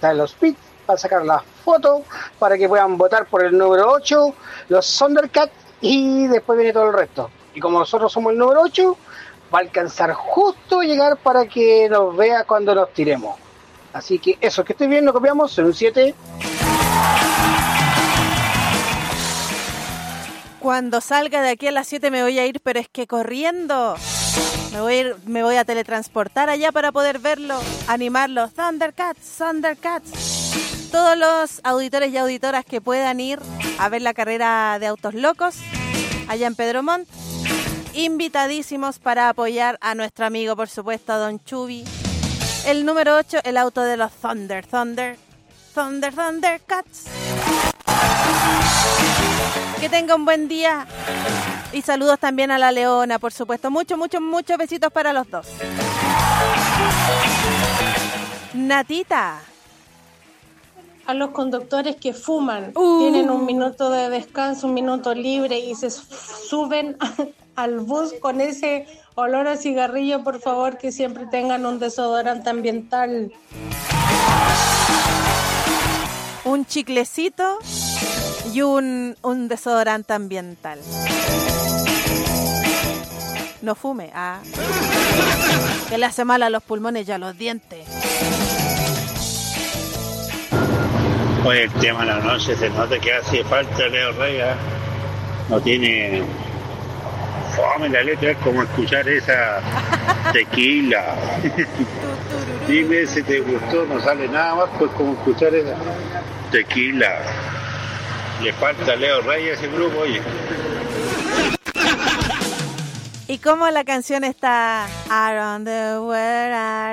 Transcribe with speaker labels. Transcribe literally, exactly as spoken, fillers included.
Speaker 1: está en los pits para sacar la foto, para que puedan votar por el número ocho, los Thundercats, y después viene todo el resto. Y como nosotros somos el número ocho, va a alcanzar justo llegar para que nos vea cuando nos tiremos. Así que eso, que estoy bien, lo copiamos en un siete.
Speaker 2: Cuando salga de aquí a las siete me voy a ir, pero es que corriendo. Me voy a ir, me voy a teletransportar allá para poder verlo, animarlo. Thundercats, Thundercats. Todos los auditores y auditoras que puedan ir a ver la carrera de autos locos allá en Pedro Montt, invitadísimos para apoyar a nuestro amigo, por supuesto, a Don Chubi. El número ocho, el auto de los Thunder, Thunder, Thunder, Thundercats. Que tenga un buen día. Y saludos también a la Leona, por supuesto. Muchos, muchos, muchos besitos para los dos. Natita.
Speaker 3: A los conductores que fuman,
Speaker 2: uh.
Speaker 3: tienen un minuto de descanso, un minuto libre y se suben al bus con ese olor a cigarrillo, por favor, que siempre tengan un desodorante ambiental.
Speaker 2: Un chiclecito y un, un desodorante ambiental. No fume, ah. Que le hace mal a los pulmones y a los dientes.
Speaker 4: Hoy el tema de la noche se nota que hace falta Leo Reyes. No tiene fome la letra, es como escuchar esa tequila. Dime si te gustó, no sale nada más, pues como escuchar esa tequila. Le falta Leo Reyes a ese grupo, oye.
Speaker 2: ¿Y cómo la canción está? Around the world.